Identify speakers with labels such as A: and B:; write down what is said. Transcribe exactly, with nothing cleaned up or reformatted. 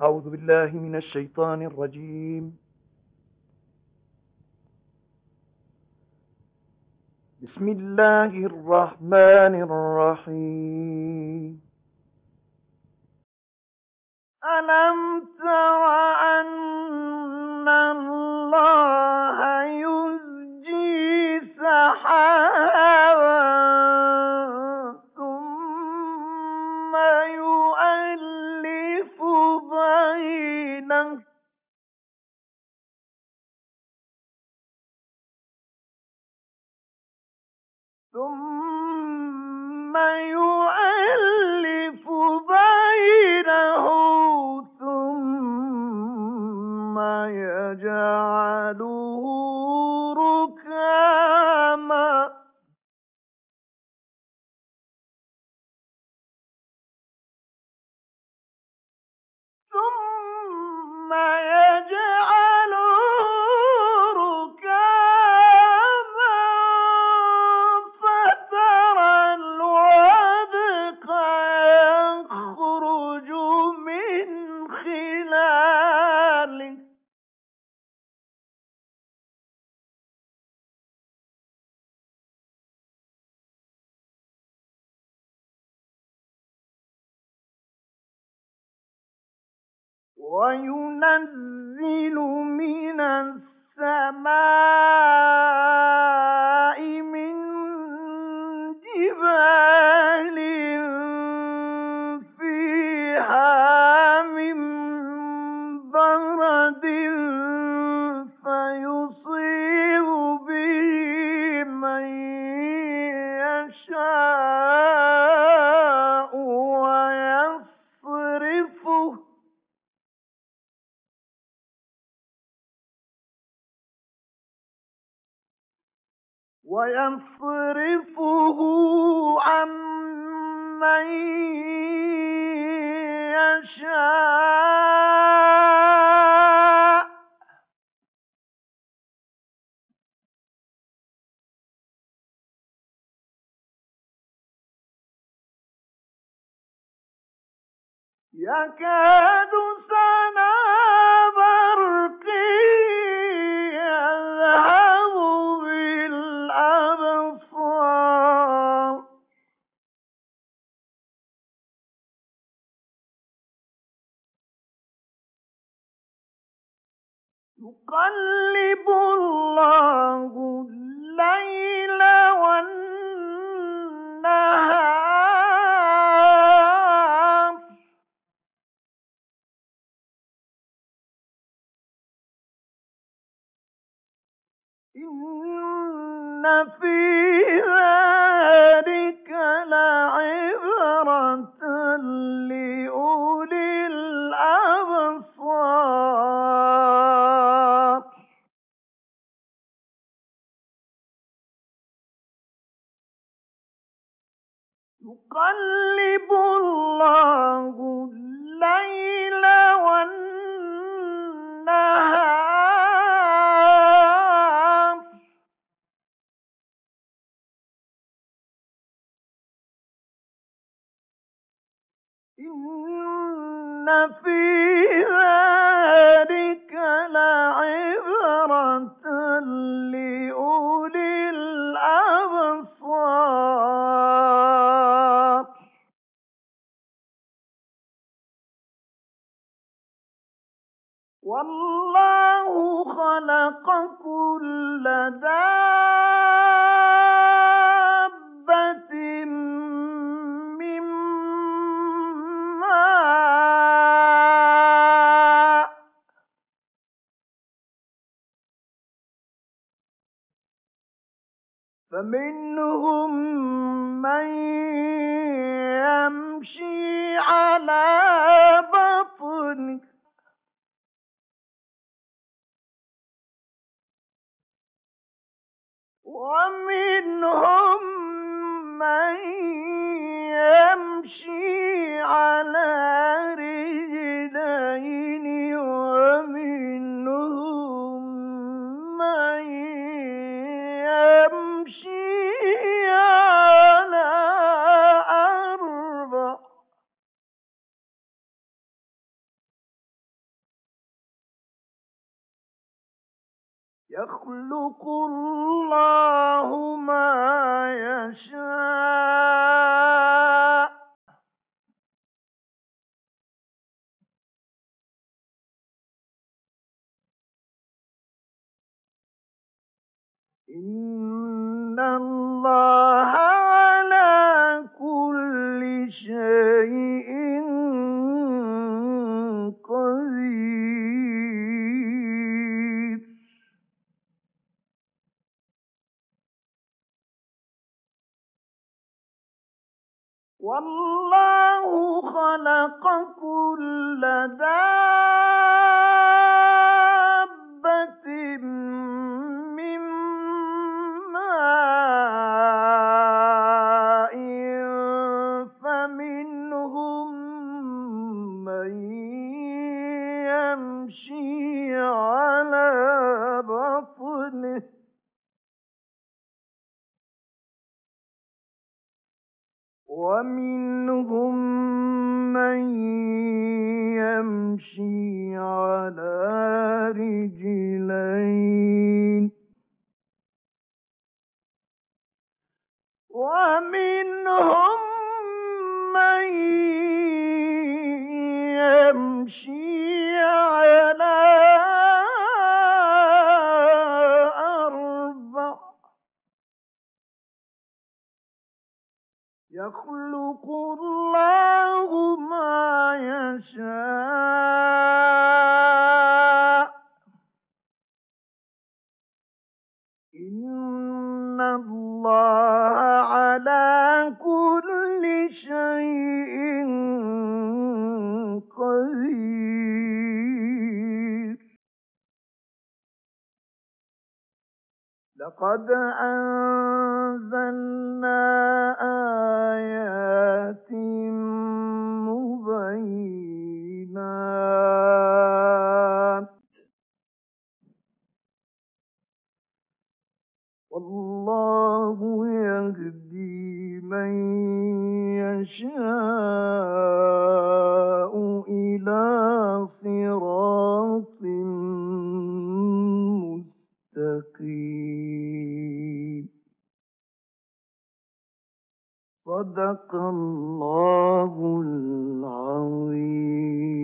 A: أعوذ بالله من الشيطان الرجيم. بسم الله الرحمن الرحيم. ألم تر أن الله يزجي سحابا ثم يؤلف بينه ثم يؤلف بينه ثم يجعله ركاما ثم يجعله ركاما فترى الودق يخرج من خلاله وينزل من السماء من جبال فيها من برد فيصيب به من يشاء ويصرفه ويصرفه عن من يشاء يكاد سنا برقه يذهب بالأبصار يقلب الله الليل والنهار إن في ذلك لعبرة لأولي الأبصار يقلب الله الليل والنهار إن في ذلك لعبرة لأولي الأبصار والله خلق كل دابة من ماء فمنهم من يمشي على بطنه ومنهم من يمشي على رجلين ومنهم من يمشي على أربع يخلق الله ما يشاء إن الله على كل شيء قدير والله خلق كل دابة من ماء فمنهم من يمشي على بطنه ومنهم من يمشي على رجلين ومنهم من يمشي على أربع يخلق الله ما يشاء إن الله على كل شيء قدير لقد أنزلنا آيات مبينات والله يهدي من يشاء إلى صراط مستقيم صدق الله العظيم.